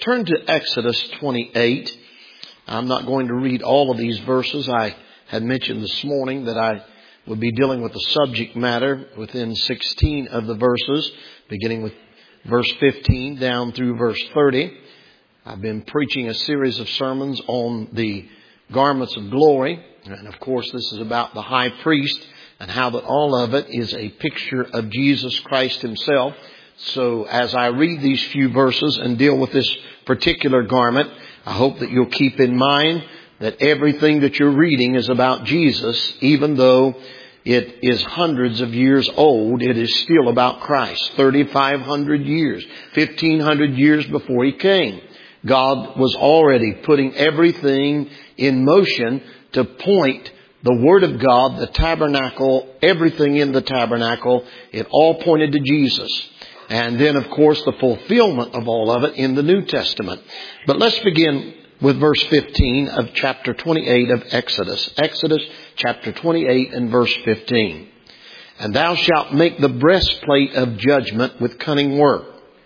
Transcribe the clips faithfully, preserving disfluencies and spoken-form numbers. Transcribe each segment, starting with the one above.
Turn to Exodus twenty-eight. I'm not going to read all of these verses. I had mentioned this morning that I would be dealing with the subject matter within sixteen of the verses, beginning with verse fifteen down through verse thirty. I've been preaching a series of sermons on the garments of glory. And of course, this is about the high priest and how that all of it is a picture of Jesus Christ himself. So as I read these few verses and deal with this particular garment, I hope that you'll keep in mind that everything that you're reading is about Jesus. Even though it is hundreds of years old, it is still about Christ. thirty-five hundred years, fifteen hundred years before He came, God was already putting everything in motion to point the Word of God, the tabernacle, everything in the tabernacle. It all pointed to Jesus. And then, of course, the fulfillment of all of it in the New Testament. But let's begin with verse fifteen of chapter twenty-eight of Exodus. Exodus chapter twenty-eight and verse fifteen. And thou shalt make the breastplate of judgment with cunning work.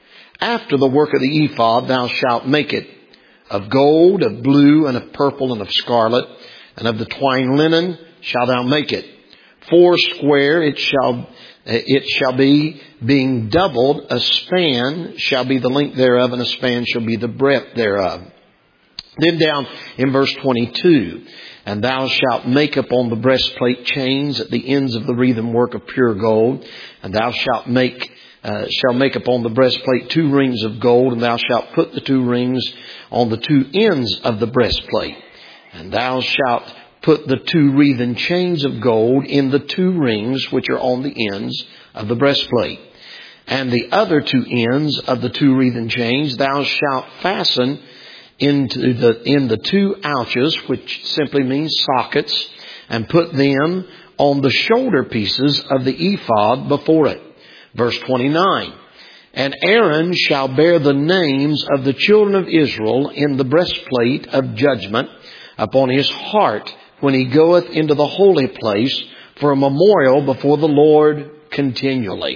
After the work of the ephod thou shalt make it of gold, of blue, and of purple, and of scarlet, and of the twined linen shalt thou make it. Four square it shall it shall be, being doubled, a span shall be the length thereof, and a span shall be the breadth thereof. Then down in verse twenty-two, and thou shalt make upon the breastplate chains at the ends of the wreathen work of pure gold, and thou shalt make uh, shall make upon the breastplate two rings of gold, and thou shalt put the two rings on the two ends of the breastplate, and thou shalt put the two wreathen chains of gold in the two rings which are on the ends of the breastplate. And the other two ends of the two wreathen chains thou shalt fasten into the, in the two ouches, which simply means sockets, and put them on the shoulder pieces of the ephod before it. Verse twenty-nine. And Aaron shall bear the names of the children of Israel in the breastplate of judgment upon his heart, when he goeth into the holy place, for a memorial before the Lord continually.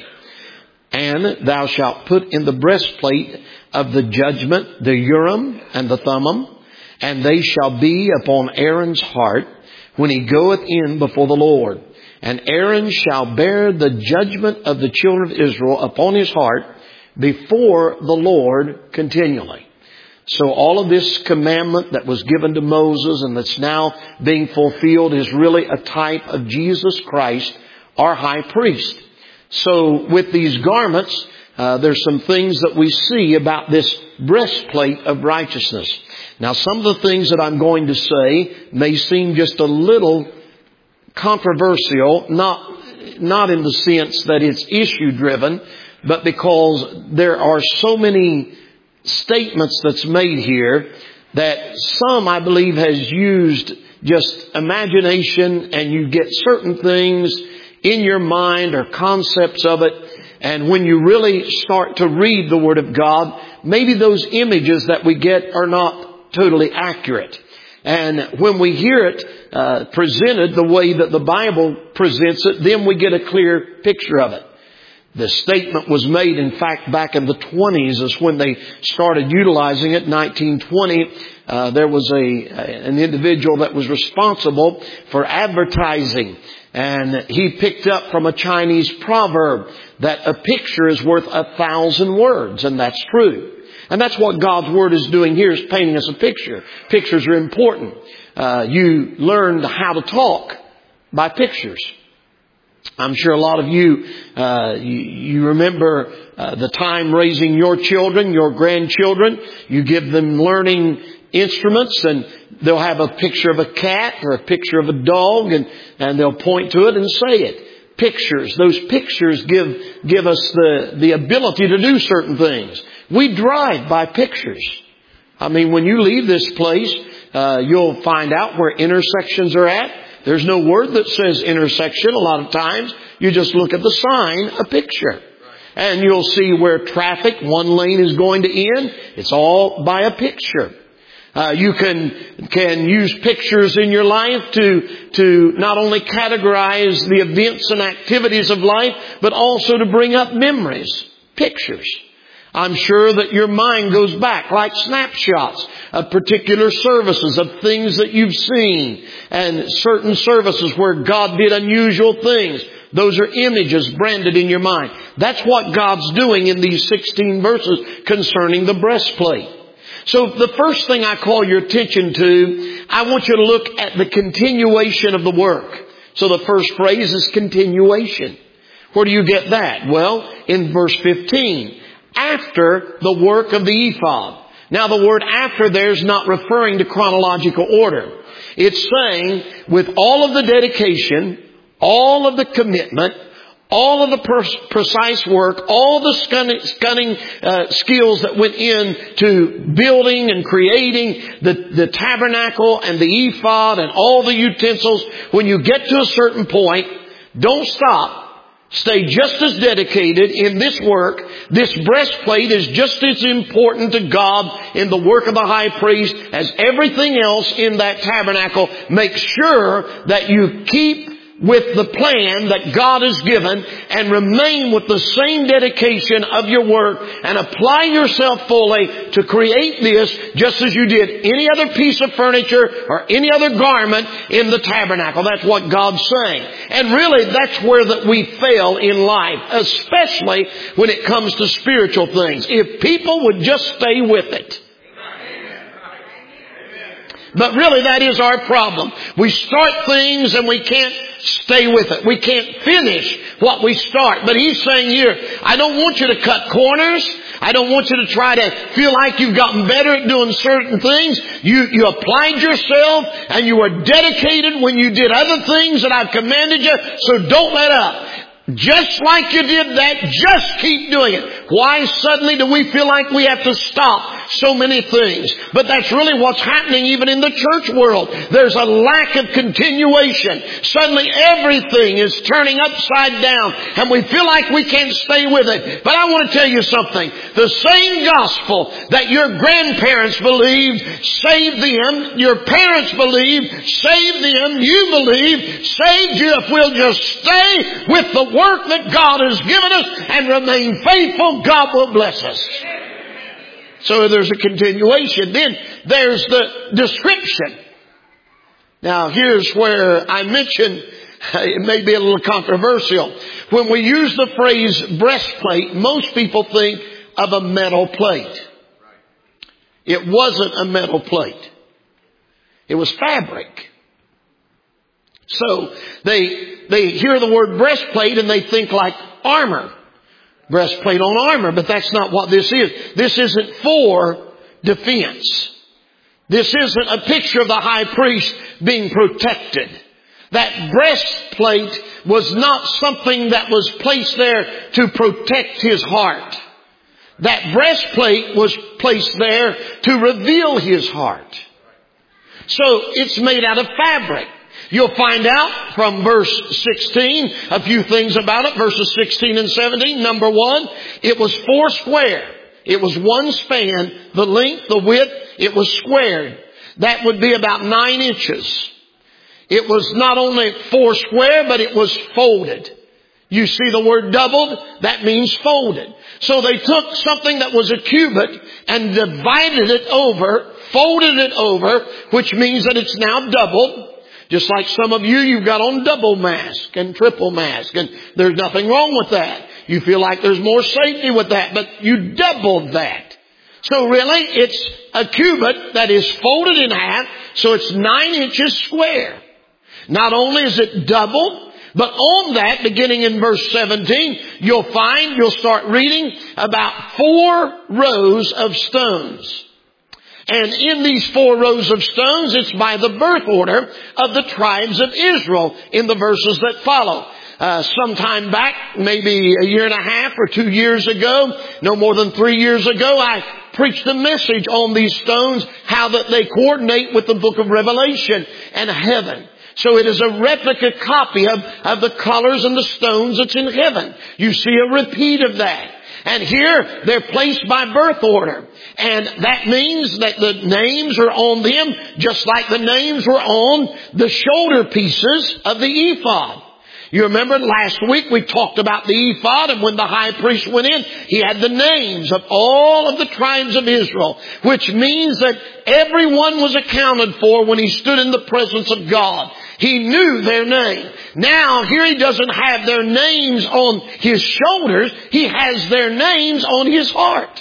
And thou shalt put in the breastplate of the judgment the Urim and the Thummim, and they shall be upon Aaron's heart when he goeth in before the Lord. And Aaron shall bear the judgment of the children of Israel upon his heart before the Lord continually. So all of this commandment that was given to Moses and that's now being fulfilled is really a type of Jesus Christ, our high priest. So with these garments, uh, there's some things that we see about this breastplate of righteousness. Now, some of the things that I'm going to say may seem just a little controversial, not, not in the sense that it's issue driven, but because there are so many statements that's made here that some, I believe, has used just imagination, and you get certain things in your mind or concepts of it. And when you really start to read the Word of God, maybe those images that we get are not totally accurate. And when we hear it uh, presented the way that the Bible presents it, then we get a clear picture of it. The statement was made, in fact, back in the twenties is when they started utilizing it. nineteen twenty, uh, there was a an individual that was responsible for advertising. And he picked up from a Chinese proverb that a picture is worth a thousand words. And that's true. And that's what God's Word is doing here, is painting us a picture. Pictures are important. Uh, you learn how to talk by pictures. I'm sure a lot of you, uh, you, you remember uh, the time raising your children, your grandchildren. You give them learning instruments, and they'll have a picture of a cat or a picture of a dog, and, and they'll point to it and say it. Pictures. Those pictures give, give us the, the ability to do certain things. We drive by pictures. I mean, when you leave this place, uh, you'll find out where intersections are at. There's no word that says intersection a lot of times. You just look at the sign, a picture. And you'll see where traffic, one lane is going to end. It's all by a picture. Uh, you can, can use pictures in your life to, to not only categorize the events and activities of life, but also to bring up memories. Pictures. I'm sure that your mind goes back like snapshots of particular services, of things that you've seen, and certain services where God did unusual things. Those are images branded in your mind. That's what God's doing in these sixteen verses concerning the breastplate. So the first thing I call your attention to, I want you to look at the continuation of the work. So the first phrase is continuation. Where do you get that? Well, in verse fifteen. After the work of the ephod. Now the word after there is not referring to chronological order. It's saying with all of the dedication, all of the commitment, all of the per- precise work, all the stunning, stunning uh, skills that went into building and creating the, the tabernacle and the ephod and all the utensils, when you get to a certain point, don't stop. Stay just as dedicated in this work. This breastplate is just as important to God in the work of the high priest as everything else in that tabernacle. Make sure that you keep with the plan that God has given and remain with the same dedication of your work and apply yourself fully to create this just as you did any other piece of furniture or any other garment in the tabernacle. That's what God's saying. And really that's where that we fail in life, especially when it comes to spiritual things. If people would just stay with it. But really that is our problem. We start things and we can't stay with it. We can't finish what we start. But he's saying here, I don't want you to cut corners. I don't want you to try to feel like you've gotten better at doing certain things. You, you applied yourself and you were dedicated when you did other things that I've commanded you. So don't let up. Just like you did that, just keep doing it. Why suddenly do we feel like we have to stop so many things? But that's really what's happening even in the church world. There's a lack of continuation. Suddenly everything is turning upside down and we feel like we can't stay with it. But I want to tell you something. The same gospel that your grandparents believed saved them, your parents believed saved them, you believe saved you if we'll just stay with the work that God has given us and remain faithful. God will bless us. So there's a continuation. Then there's the description. Now here's where I mentioned, it may be a little controversial. When we use the phrase breastplate, most people think of a metal plate. It wasn't a metal plate. It was fabric. So they they hear the word breastplate and they think like armor. Breastplate on armor, but that's not what this is. This isn't for defense. This isn't a picture of the high priest being protected. That breastplate was not something that was placed there to protect his heart. That breastplate was placed there to reveal his heart. So it's made out of fabric. You'll find out from verse sixteen a few things about it. Verses sixteen and seventeen. Number one, it was four square. It was one span. The length, the width, it was squared. That would be about nine inches. It was not only four square, but it was folded. You see the word doubled? That means folded. So they took something that was a cubit and divided it over, folded it over, which means that it's now doubled. Just like some of you, you've got on double mask and triple mask, and there's nothing wrong with that. You feel like there's more safety with that, but you doubled that. So really, it's a cubit that is folded in half, so it's nine inches square. Not only is it doubled, but on that, beginning in verse seventeen, you'll find, you'll start reading about four rows of stones. And in these four rows of stones, it's by the birth order of the tribes of Israel in the verses that follow. Uh, sometime back, maybe a year and a half or two years ago, no more than three years ago, I preached a message on these stones, how that they coordinate with the book of Revelation and heaven. So it is a replica copy of, of the colors and the stones that's in heaven. You see a repeat of that. And here, they're placed by birth order. And that means that the names are on them just like the names were on the shoulder pieces of the ephod. You remember last week we talked about the ephod, and when the high priest went in, he had the names of all of the tribes of Israel, which means that everyone was accounted for when he stood in the presence of God. He knew their name. Now here he doesn't have their names on his shoulders. He has their names on his heart.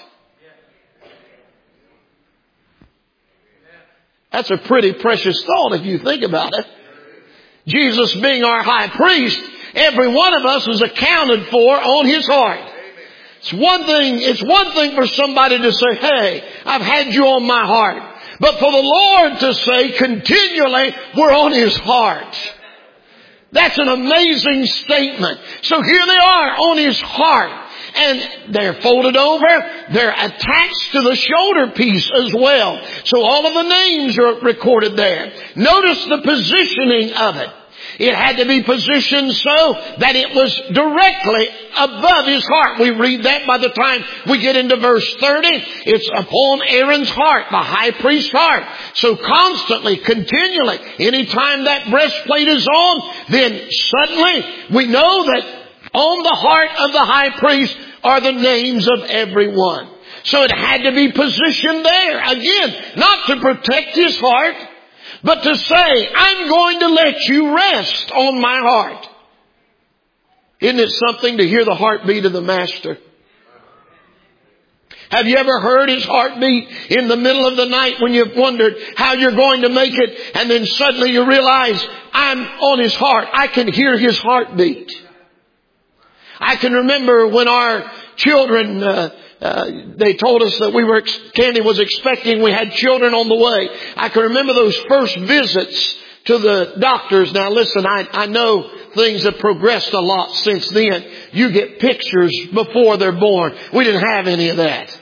That's a pretty precious thought if you think about it. Jesus being our high priest, every one of us is accounted for on his heart. It's one thing, it's one thing for somebody to say, hey, I've had you on my heart. But for the Lord to say continually, we're on his heart. That's an amazing statement. So here they are on his heart. And they're folded over. They're attached to the shoulder piece as well. So all of the names are recorded there. Notice the positioning of it. It had to be positioned so that it was directly above his heart. We read that by the time we get into verse thirty. It's upon Aaron's heart, the high priest's heart. So constantly, continually, anytime that breastplate is on, then suddenly we know that on the heart of the high priest are the names of everyone. So it had to be positioned there. Again, not to protect his heart, but to say, I'm going to let you rest on my heart. Isn't it something to hear the heartbeat of the Master? Have you ever heard his heartbeat in the middle of the night when you've wondered how you're going to make it, and then suddenly you realize, I'm on his heart. I can hear his heartbeat. I can remember when our children, uh, uh, they told us that we were, Candy was expecting, we had children on the way. I can remember those first visits to the doctors. Now listen, I, I know things have progressed a lot since then. You get pictures before they're born. We didn't have any of that.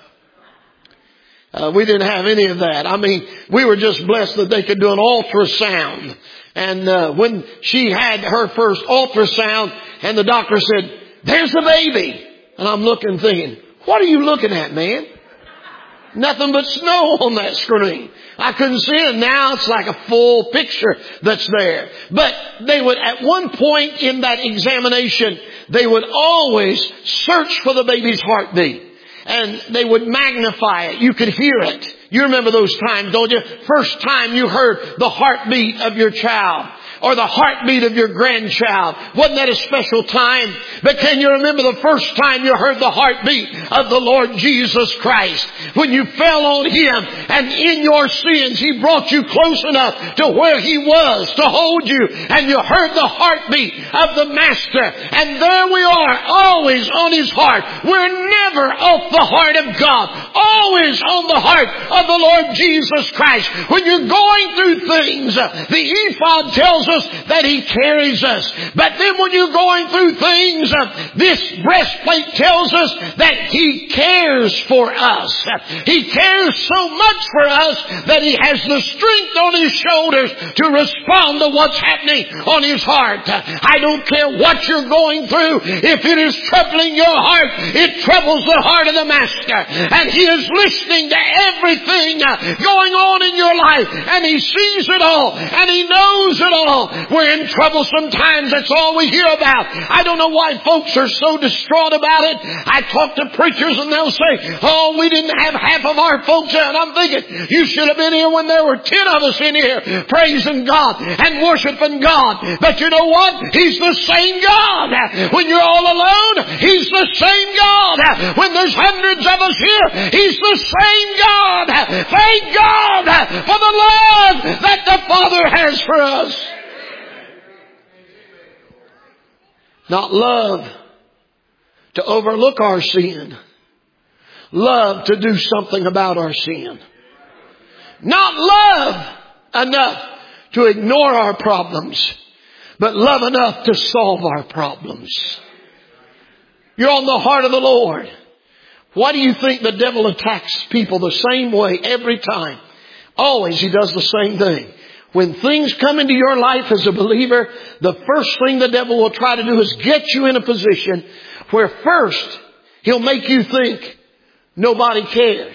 Uh, we didn't have any of that. I mean, we were just blessed that they could do an ultrasound. And uh, when she had her first ultrasound and the doctor said, there's the baby. And I'm looking thinking, what are you looking at, man? Nothing but snow on that screen. I couldn't see it. Now it's like a full picture that's there. But they would, at one point in that examination, they would always search for the baby's heartbeat. And they would magnify it. You could hear it. You remember those times, don't you? First time you heard the heartbeat of your child. Or the heartbeat of your grandchild. Wasn't that a special time? But can you remember the first time you heard the heartbeat of the Lord Jesus Christ? When you fell on Him and in your sins He brought you close enough to where He was to hold you. And you heard the heartbeat of the Master. And there we are, always on His heart. We're never off the heart of God. Always on the heart of the Lord Jesus Christ. When you're going through things, the ephod tells us that He carries us. But then when you're going through things, uh, this breastplate tells us that He cares for us. He cares so much for us that He has the strength on His shoulders to respond to what's happening on His heart. I don't care what you're going through. If it is troubling your heart, it troubles the heart of the Master. And He is listening to everything uh, going on in your life. And He sees it all. And He knows it all. We're in trouble sometimes. That's all we hear about. I don't know why folks are so distraught about it. I talk to preachers and they'll say, oh, we didn't have half of our folks there. And I'm thinking, you should have been here when there were ten of us in here praising God and worshiping God. But you know what? He's the same God. When you're all alone, He's the same God. When there's hundreds of us here, He's the same God. Thank God for the love that the Father has for us. Not love to overlook our sin. Love to do something about our sin. Not love enough to ignore our problems, but love enough to solve our problems. You're on the heart of the Lord. Why do you think the devil attacks people the same way every time? Always he does the same thing. When things come into your life as a believer, the first thing the devil will try to do is get you in a position where first he'll make you think nobody cares.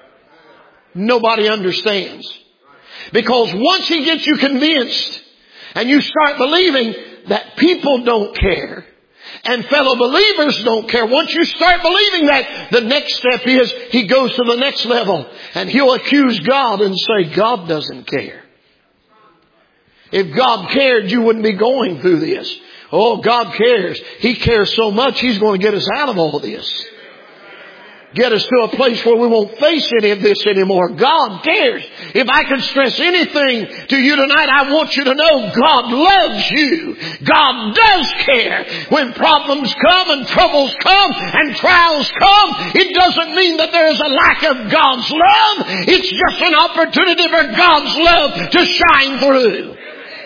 Nobody understands. Because once he gets you convinced And you start believing that people don't care and fellow believers don't care. Once you start believing that, the next step is he goes to the next level and he'll accuse God and say, God doesn't care. If God cared, you wouldn't be going through this. Oh, God cares. He cares so much, He's going to get us out of all this. Get us to a place where we won't face any of this anymore. God cares. If I could stress anything to you tonight, I want you to know God loves you. God does care. When problems come and troubles come and trials come, it doesn't mean that there is a lack of God's love. It's just an opportunity for God's love to shine through.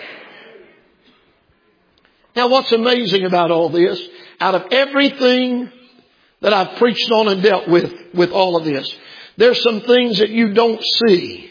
Now, what's amazing about all this, out of everything that I've preached on and dealt with, with all of this, there's some things that you don't see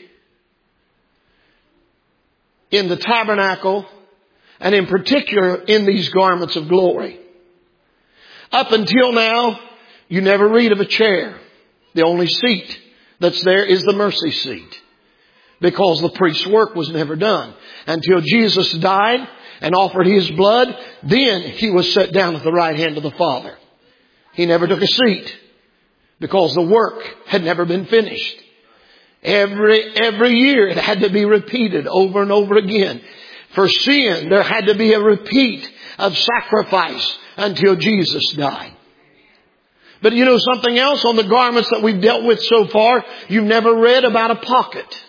in the tabernacle and in particular in these garments of glory. Up until now, you never read of a chair. The only seat that's there is the mercy seat, because the priest's work was never done. Until Jesus died and offered His blood, then He was set down at the right hand of the Father. He never took a seat because the work had never been finished. Every, every year it had to be repeated over and over again. For sin, there had to be a repeat of sacrifice until Jesus died. But you know something else? On the garments that we've dealt with so far, you've never read about a pocket.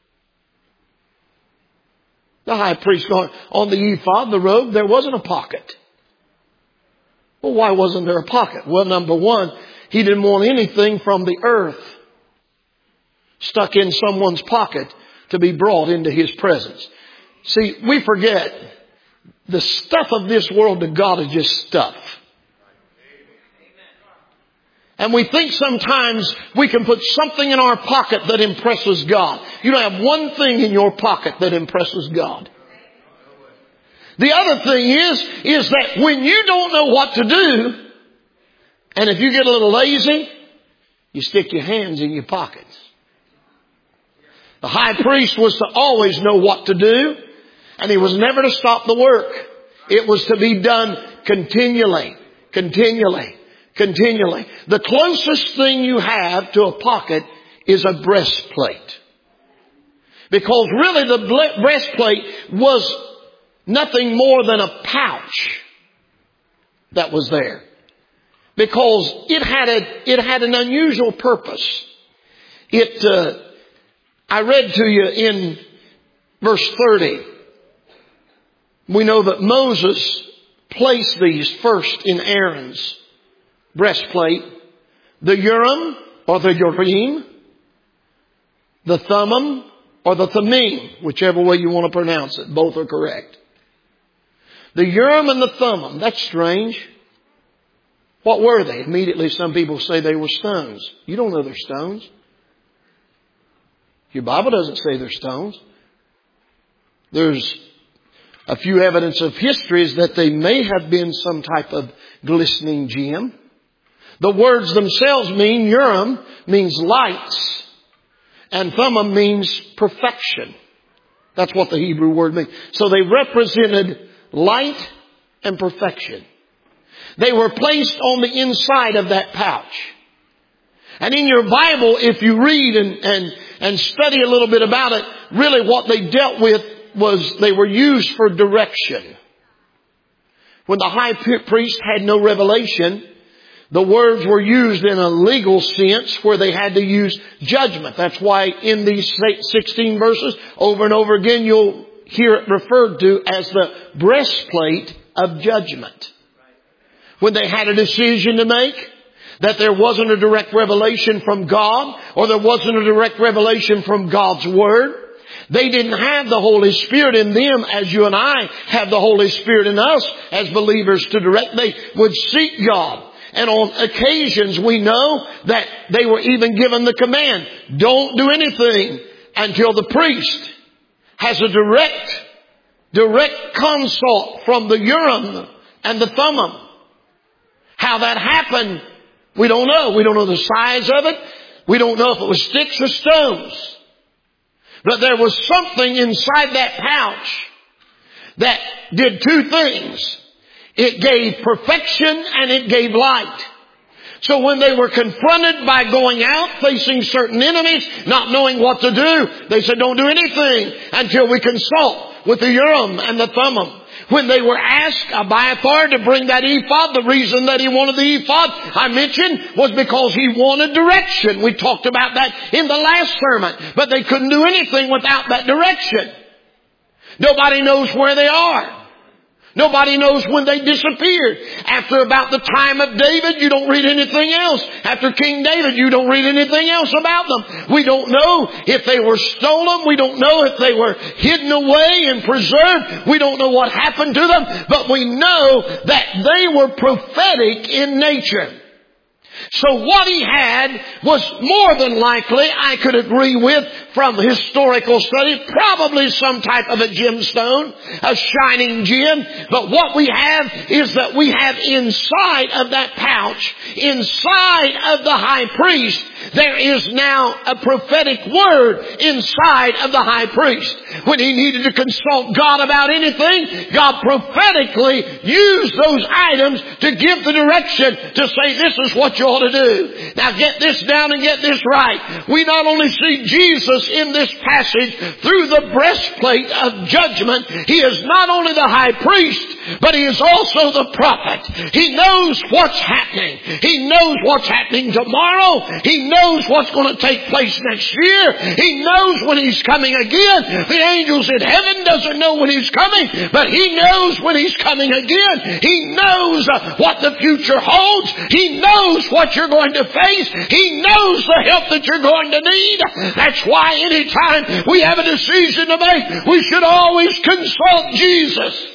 The high priest on the ephod, the robe, there wasn't a pocket. Well, why wasn't there a pocket? Well, number one, he didn't want anything from the earth stuck in someone's pocket to be brought into His presence. See, we forget the stuff of this world to God is just stuff. And we think sometimes we can put something in our pocket that impresses God. You don't have one thing in your pocket that impresses God. The other thing is, is that when you don't know what to do, and if you get a little lazy, you stick your hands in your pockets. The high priest was to always know what to do, and he was never to stop the work. It was to be done continually, continually, continually. The closest thing you have to a pocket is a breastplate. Because really the breastplate was nothing more than a pouch that was there. Because it had a, it had an unusual purpose. It, uh, I read to you in verse thirty. We know that Moses placed these first in Aaron's breastplate. The Urim or the Urim, the Thummim or the Thummim, whichever way you want to pronounce it. Both are correct. The Urim and the Thummim. That's strange. What were they? Immediately some people say they were stones. You don't know they're stones. Your Bible doesn't say they're stones. There's a few evidence of histories that they may have been some type of glistening gem. The words themselves mean, Urim means lights, and Thummim means perfection. That's what the Hebrew word means. So they represented light and perfection. They were placed on the inside of that pouch. And in your Bible, if you read and, and, and study a little bit about it, really what they dealt with was they were used for direction. When the high priest had no revelation, the words were used in a legal sense where they had to use judgment. That's why in these sixteen verses, over and over again, you'll hear it referred to as the breastplate of judgment. When they had a decision to make, that there wasn't a direct revelation from God, or there wasn't a direct revelation from God's Word, they didn't have the Holy Spirit in them as you and I have the Holy Spirit in us as believers to direct. They would seek God. And on occasions we know that they were even given the command, don't do anything until the priest has a direct, direct consult from the Urim and the Thummim. How that happened, we don't know. We don't know the size of it. We don't know if it was sticks or stones. But there was something inside that pouch that did two things. It gave perfection and it gave light. So when they were confronted by going out, facing certain enemies, not knowing what to do, they said, don't do anything until we consult with the Urim and the Thummim. When they were asked, Abiathar, to bring that ephod, the reason that he wanted the ephod, I mentioned, was because he wanted direction. We talked about that in the last sermon. But they couldn't do anything without that direction. Nobody knows where they are. Nobody knows when they disappeared. After about the time of David, you don't read anything else. After King David, you don't read anything else about them. We don't know if they were stolen. We don't know if they were hidden away and preserved. We don't know what happened to them. But we know that they were prophetic in nature. So what he had was more than likely, I could agree with from historical study, probably some type of a gemstone, a shining gem. But what we have is that we have inside of that pouch, inside of the high priest, there is now a prophetic word inside of the high priest. When he needed to consult God about anything, God prophetically used those items to give the direction to say, this is what you ought to do. Now get this down and get this right. We not only see Jesus in this passage through the breastplate of judgment. He is not only the high priest, but he is also the prophet. He knows what's happening. He knows what's happening tomorrow. He knows what's going to take place next year. He knows when he's coming again. The angels in heaven doesn't know when he's coming, but he knows when he's coming again. He knows what the future holds. He knows what you're going to face. He knows the help that you're going to need. That's why anytime we have a decision to make, we should always consult Jesus.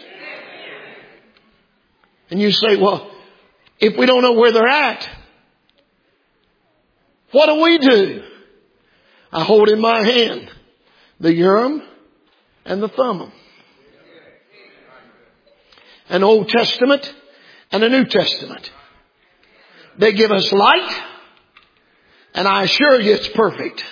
And you say, well, if we don't know where they're at, what do we do? I hold in my hand the Urim and the Thummim. An Old Testament and a New Testament. They give us light, and I assure you it's perfect.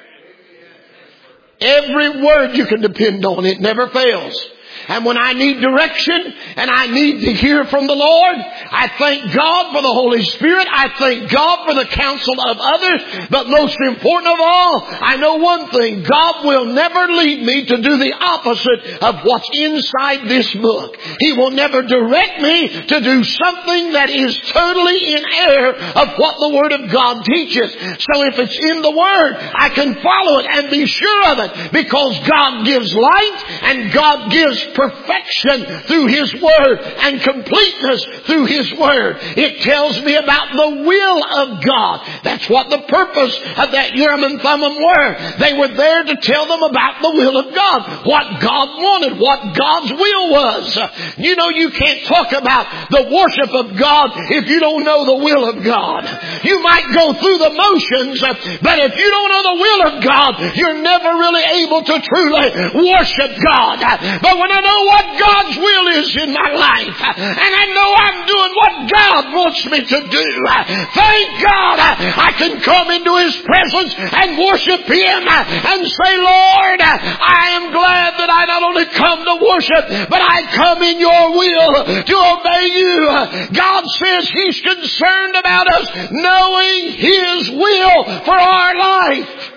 Every word you can depend on. It never fails. And when I need direction and I need to hear from the Lord, I thank God for the Holy Spirit. I thank God for the counsel of others. But most important of all, I know one thing. God will never lead me to do the opposite of what's inside this book. He will never direct me to do something that is totally in error of what the Word of God teaches. So if it's in the Word, I can follow it and be sure of it, because God gives light and God gives perfection through His Word and completeness through His Word. It tells me about the will of God. That's what the purpose of that Urim and Thummim were. They were there to tell them about the will of God. What God wanted, what God's will was. You know, you can't talk about the worship of God if you don't know the will of God. You might go through the motions, but if you don't know the will of God, you're never really able to truly worship God. But when I know what God's will is in my life, and I know I'm doing what God wants me to do, thank God I can come into His presence and worship Him and say, Lord, I am glad that I not only come to worship, but I come in your will to obey you. God says He's concerned about us knowing His will for our life.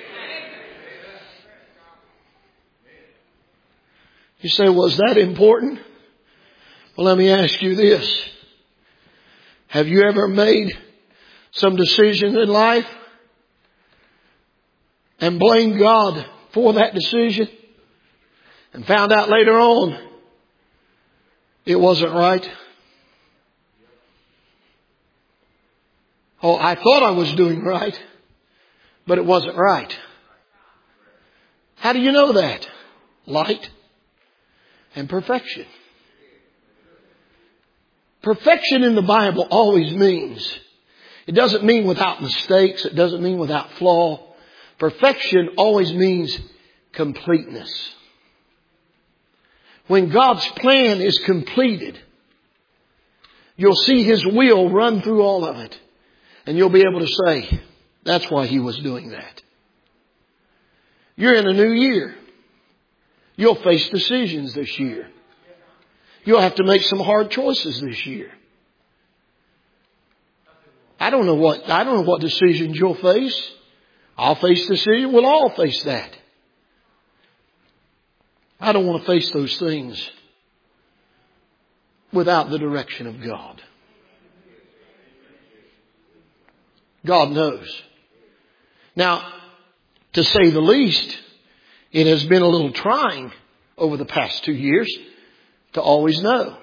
You say, was that important? Well, let me ask you this. Have you ever made some decision in life and blamed God for that decision and found out later on it wasn't right? Oh, I thought I was doing right, but it wasn't right. How do you know that? Light and perfection. Perfection in the Bible always means, it doesn't mean without mistakes. It doesn't mean without flaw. Perfection always means completeness. When God's plan is completed, you'll see His will run through all of it. And you'll be able to say, that's why He was doing that. You're in a new year. You'll face decisions this year. You'll have to make some hard choices this year. I don't know what, I don't know what decisions you'll face. I'll face decision. We'll all face that. I don't want to face those things without the direction of God. God knows. Now, to say the least, it has been a little trying over the past two years to always know.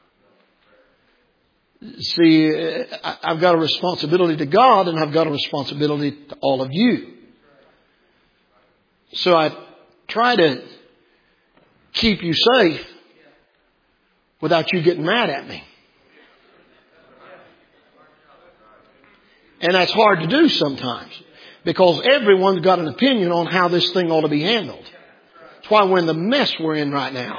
See, I've got a responsibility to God and I've got a responsibility to all of you. So I try to keep you safe without you getting mad at me. And that's hard to do sometimes because everyone's got an opinion on how this thing ought to be handled. That's why we're in the mess we're in right now.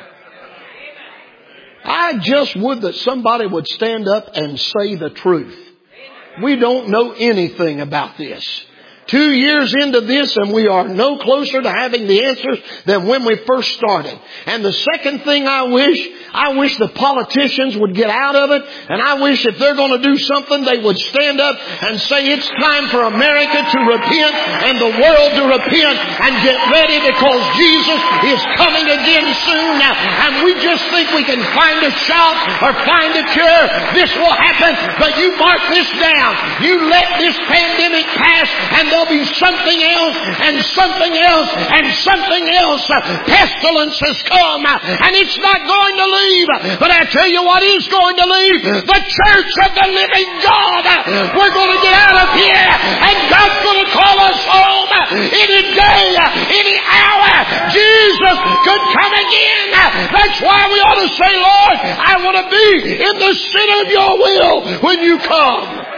I just would that somebody would stand up and say the truth. We don't know anything about this. Two years into this and we are no closer to having the answers than when we first started. And the second thing I wish, I wish the politicians would get out of it. And I wish if they're going to do something, they would stand up and say it's time for America to repent and the world to repent and get ready because Jesus is coming again soon. Now, and we just think we can find a shot or find a cure. This will happen. But you mark this down. You let this pandemic pass and there'll be something else and something else and something else. Pestilence has come and it's not going to leave. But I tell you what is going to leave. The church of the living God. We're going to get out of here and God's going to call us home any day, any hour. Jesus could come again. That's why we ought to say, Lord, I want to be in the center of your will when you come.